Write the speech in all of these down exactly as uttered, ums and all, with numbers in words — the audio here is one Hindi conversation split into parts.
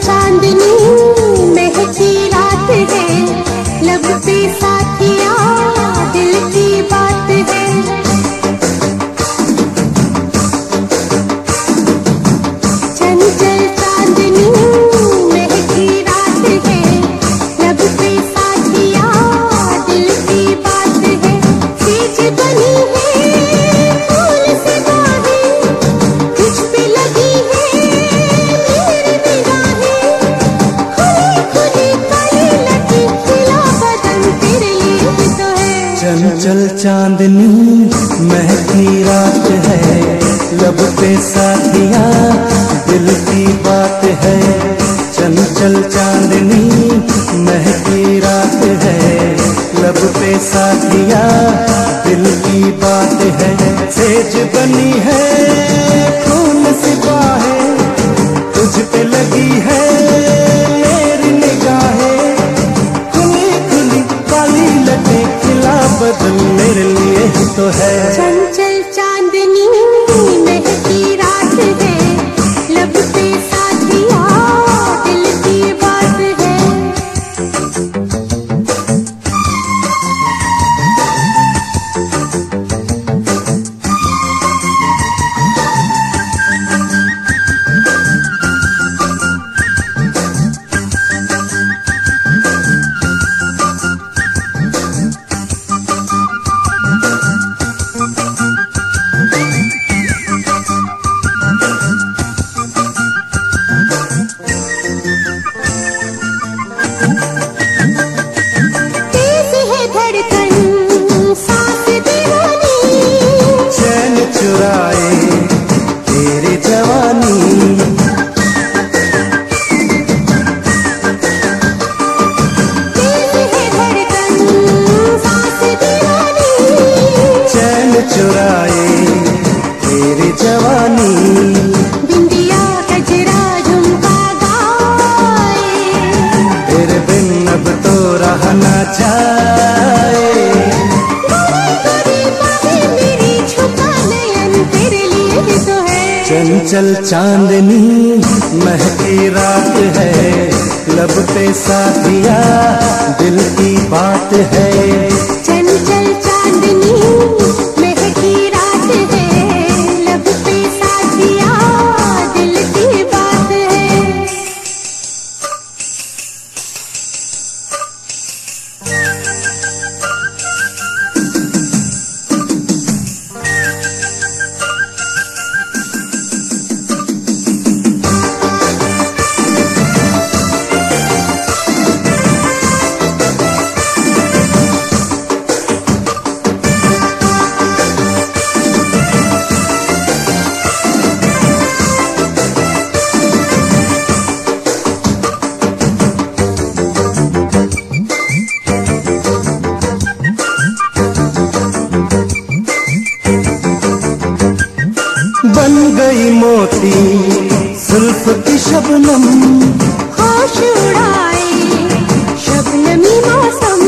चांदनी महकी रात है, लब पे साथिया दिल की बात है। चंचल चांदनी महकी रात है, लब पे साथिया दिल की बात है। सेज बनी है फूल से बाहें, तुझ पे लगी है मेरी निगाहें। खुली खुली काली लगी खिला बदन तेरे लिए तो है। चंचल चांदनी महकी रात है, लब पे साथिया दिल की बात है। चंचल चांदनी महकी रात है, लब पे साथिया दिल की बात है। सेज बनी है फूल सी बाहें, तुझ पे लगी है मेरी निगाहें। खुली खुली काली लटे खिला बदल मेरे लिए ही तो है। चंचल चांदनी महकी रात है, लब पे साथिया दिल की बात है। तेज है धड़कन सांस दीवानी, चैन चुराए तेरी जवानी। तेज है धड़कन सांस दीवानी। चैन चुराए तेरी जवानी। बिंदिया गजरा झुमका गाए, तेरे बिन अब तो रहा ना जाए। गोरी बाहें मेरी छुपा नयन तेरे लिए तो है। चंचल चांदनी महकी रात है, लब पे साथिया दिल की बात है। चंचल चांदनी महकी रात है, लब पे साथिया दिल की बात है। बन गई मोती जुल्फ की शबनम, होश उड़ाए शबनमी मौसम।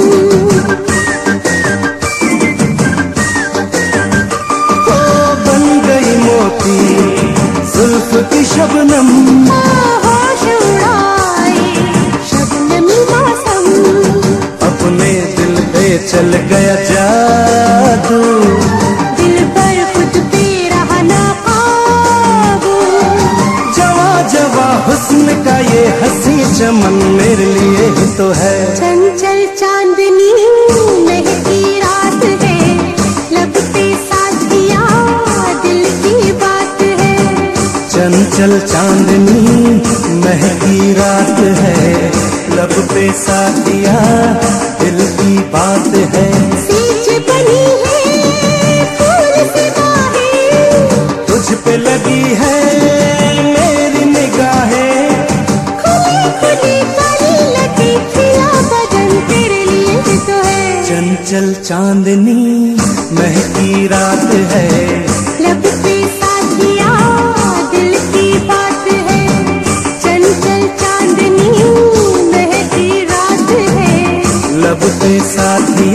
ओ बन गई मोती जुल्फ की शबनम। होश उड़ाए शबनमी मौसम। अपने दिल पे चल गया जादू, दिल पर खुद पे रहा ना काबू। जवा जवा हुस्न का ये हंसी चमन मेरे लिए ही तो है। चंचल चांदनी महकी रात है, लब पे साथिया दिल की बात है। चंचल चांदनी महकी रात है, लब पे साथिया दिल की बात है। सेज बनी है फूल से बाहें, तुझ पे लगी है मेरी निगाहें। खुली खुली काली लटी खिला बदन तेरे लिए तो है। चंचल चांदनी महकी रात है, लब पे साथिया दिल की बात है। चंचल चांदनी महकी रात है, लब पे साथी